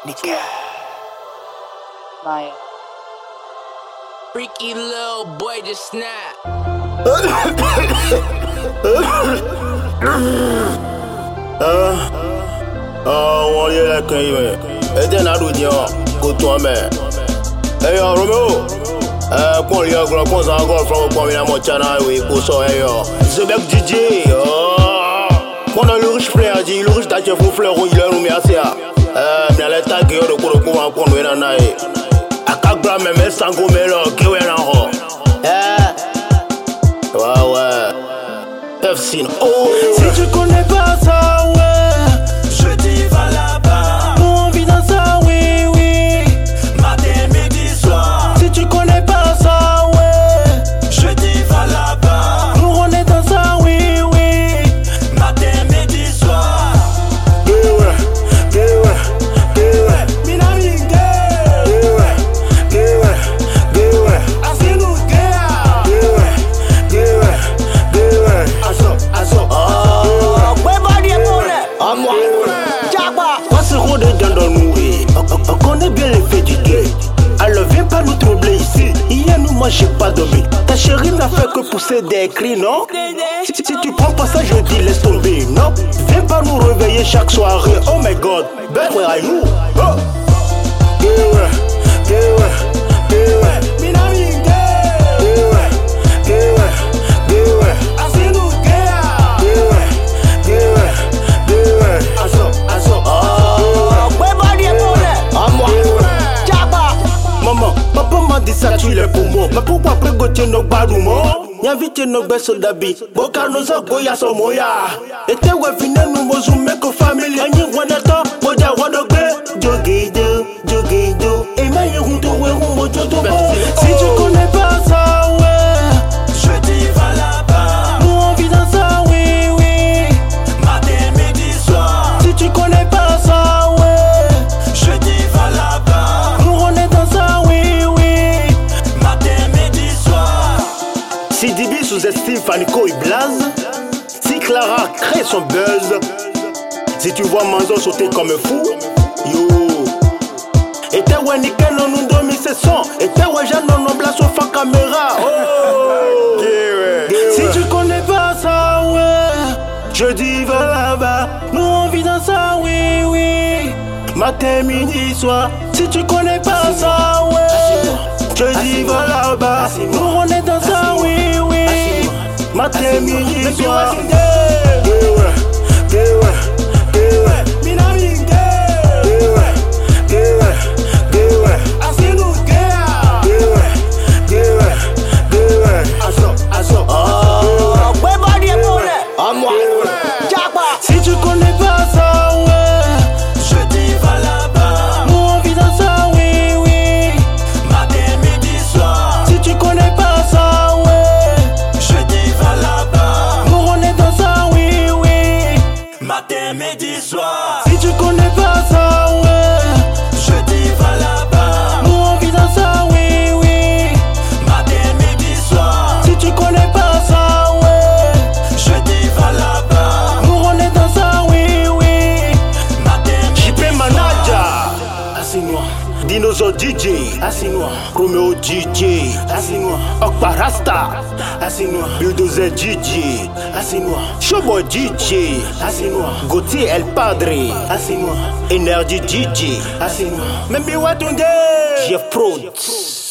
Nickel. Maya. Freaky little boy just snap. Wọ́n yé lẹ́kàn yìí mẹ́. Ètè náà dùn jẹ́ ọ́ kó tó ọ mẹ́. Ẹyọ Romeo. Kún rí ọgọ́rọ̀ kún sàn ọgọ́rọ̀ fún ọgbọ́n mi náà mọ̀ chana ìwé kó sọ ẹyọ. Zebek DJ. Kún náà lórí frère jí lórí tàjẹ́ fún fleur rouge lẹ́rù mi àṣẹ à. Mi àlẹ́ tàgé ọ̀dọ̀ kúrò kó wọn kún lóyún náà yìí. Akagbra mẹ́mẹ́ sango mẹ́lọ kéwé náà họ. Ouais ouais. FC. Oh. Si tu connais pas ça, ouais, Je dis va là-bas, nous on vit dans ça, oui, oui. matin, midi, soir. Si tu connais pas ça, ouais, Je dis va là-bas, nous on est dans ça, oui, oui. matin, midi, soir. On connaît bien l'effet du gay. Alors viens pas nous troubler ici. Hier nous moi j'ai pas dormi. Ta chérie n'a fait que pousser des cris, non? Si tu prends pas ça je dis laisse tomber, non? Viens pas nous réveiller chaque soirée. Oh my god, ben where are you? Oh. Maman, papa m'a dit ça tu l'es pour moi. Mais pourquoi après gotier nos baroumo? Y'invite nos besos d'abi. Boka nos agoya son moya. Et t'es ouais vine nous mozume que famille. Anyi wanata, moja wanogbe. Jogido, jogido. Et ma yirunto we rumbo jodo. Si tu connais pas ça, ouais. Je dis va là-bas, Nous on vit dans ça, oui, oui. matin, midi, soir. Si tu connais pas ça, ouais. Je dis va là-bas, Nous on est dans ça, oui, oui. matin, midi, soir. Si Dibi sous-estime Fanico et Blaze, si Clara crée son buzz, si tu vois Manzo sauter comme un fou, yo. Et t'es ouais nickel non nous dormi c'est son. Et t'es ouais Jeanne non non place au fan caméra. Oh. Si tu connais pas ça, ouais, je dis va là-bas. Nous on vit dans ça, oui, oui. Matin, midi, soir. Si tu connais pas ça, ouais, je dis va là-bas. Nous on est dans ça, oui, oui. Matin, midi, soir. Si tu connais pas ça, ouais, Je dis va là-bas, nous on vit dans ça, oui, oui. matin, midi, soir. Si tu connais pas ça, ouais, Je dis va là-bas, nous on est dans ça, oui, oui. matin, midi, soir. Si tu connais pas ça, ouais, Je dis va là-bas, nous on vit dans ça, oui, oui. matin, midi, soir. Si tu connais pas ça, ouais, Je dis va là-bas, nous on est dans ça, oui, oui. matin, JP midi, Manager, assieds-moi. Dinosaur DJ, assieds-moi. Romeo DJ, assieds-moi. Okpa Rasta, assieds-moi. Bulldozer DJ, assieds-moi. Showboy DJ, assieds-moi. Gauthier El Padre, assieds-moi. Energy DJ, assieds-moi. Même Biwatunde, Jeff Prods.